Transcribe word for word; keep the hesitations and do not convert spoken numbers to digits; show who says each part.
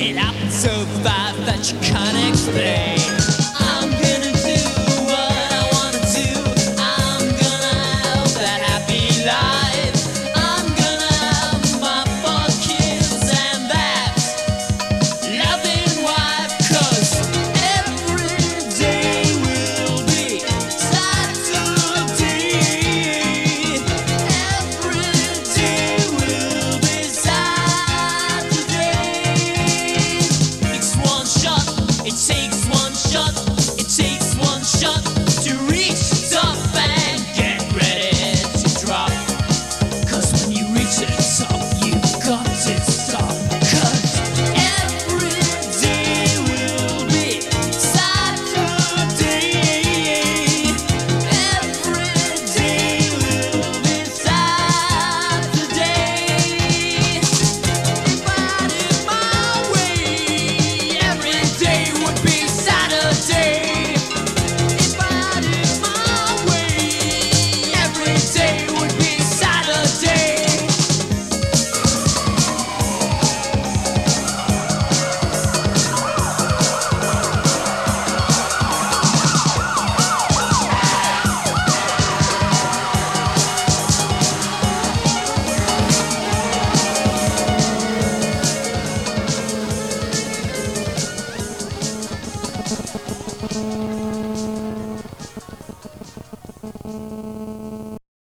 Speaker 1: It happens so fast that you can't explain. I'm gonna do what I wanna do. I'm gonna have that happy life. I'm gonna have my four kids and that loving wife. 'Cause every day will be Saturday. Every day will be Saturday. It's one shot, it takes one shot, it takes one shot to reach the top and get ready to drop. 'Cause when you reach the top, you've got to stop. 'Cause every day will be Saturday. Every day will be Saturday. If I did my way, every day would be Saturday. If I did my way, every day would be Saturday.
Speaker 2: Thank you.